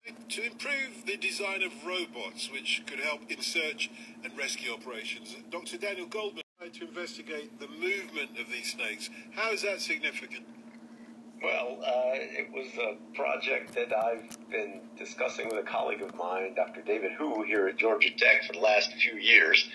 To improve the design of robots which could help in search and rescue operations, Dr. Daniel Goldman tried to investigate the movement of these snakes. How is that significant? Well, it was a project that I've been discussing with a colleague of mine, Dr. David Hu, here at Georgia Tech for the last few years.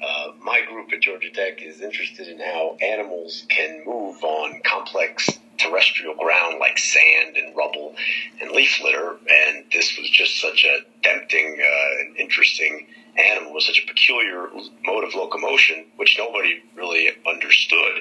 My group at Georgia Tech is interested in how animals can move on complex terrestrial ground like sand and rubble and leaf litter, and this was just such a tempting and interesting animal with such a peculiar mode of locomotion, which nobody really understood.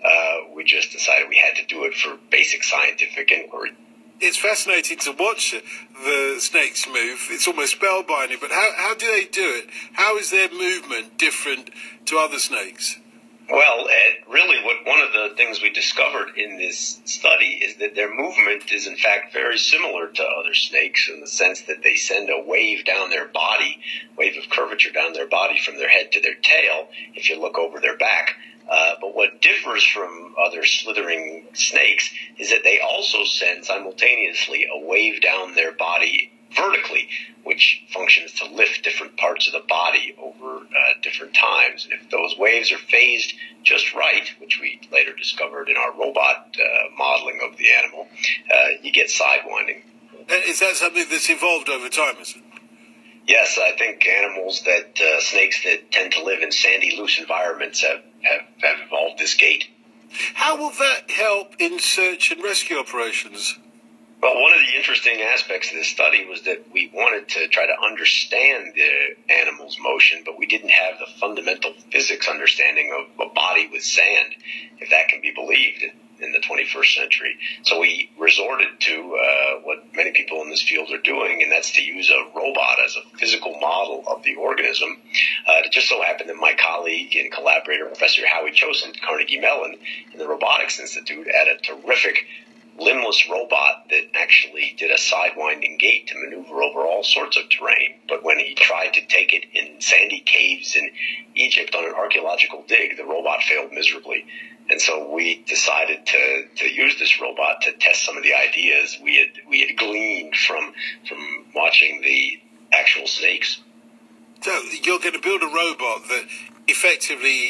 We just decided we had to do it for basic scientific inquiry. It's fascinating to watch the snakes move. It's almost spellbinding, but how do they do it? How is their movement different to other snakes? Well, really one of the things we discovered in this study is that their movement is in fact very similar to other snakes in the sense that they send a wave down their body, wave of curvature down their body from their head to their tail if you look over their back. But what differs from other slithering snakes is that they also send simultaneously a wave down their body vertically, which functions to lift different parts of the body over different times. And if those waves are phased just right, which we later discovered in our robot modeling of the animal, you get sidewinding. Is that something that's evolved over time, is it? Yes, I think animals snakes that tend to live in sandy, loose environments have evolved this gait. How will that help in search and rescue operations? Well, one of the interesting aspects of this study was that we wanted to try to understand the animal's motion, but we didn't have the fundamental physics understanding of a body with sand, if that can be believed in the 21st century. So we resorted to what many people in this field are doing, and that's to use a robot as a physical model of the organism. It just so happened that my colleague and collaborator, Professor Howie Chosin at Carnegie Mellon in the Robotics Institute, had a terrific limbless robot that actually did a sidewinding gait to maneuver over all sorts of terrain. But when he tried to take it in sandy caves in Egypt on an archaeological dig, the robot failed miserably. And so we decided to use this robot to test some of the ideas we had gleaned from watching the actual snakes. So you're going to build a robot that effectively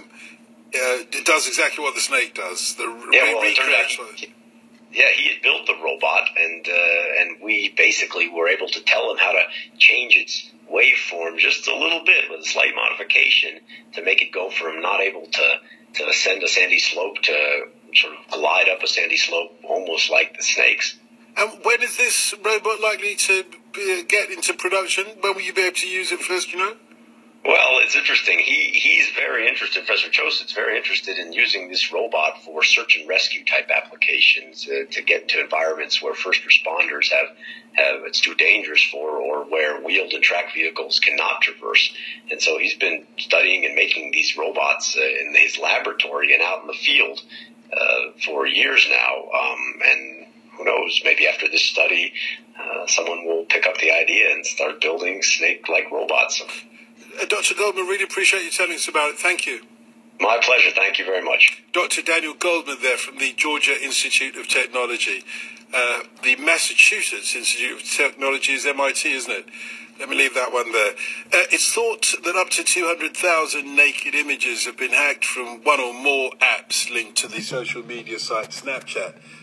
does exactly what the snake does. Yeah, he had built the robot, and we basically were able to tell him how to change its waveform just a little bit with a slight modification to make it go from not able to ascend a sandy slope to sort of glide up a sandy slope almost like the snakes. And when is this robot likely to get into production? When will you be able to use it first, you know? Well, it's interesting. He's very interested, Professor Chosin's very interested in using this robot for search and rescue type applications to get into environments where first responders it's too dangerous for, or where wheeled and tracked vehicles cannot traverse. And so he's been studying and making these robots in his laboratory and out in the field for years now. And who knows, maybe after this study, someone will pick up the idea and start building snake-like robots. Dr. Goldman, really appreciate you telling us about it. Thank you. My pleasure. Thank you very much. Dr. Daniel Goldman there from the Georgia Institute of Technology. The Massachusetts Institute of Technology is MIT, isn't it? Let me leave that one there. It's thought that up to 200,000 naked images have been hacked from one or more apps linked to the social media site Snapchat.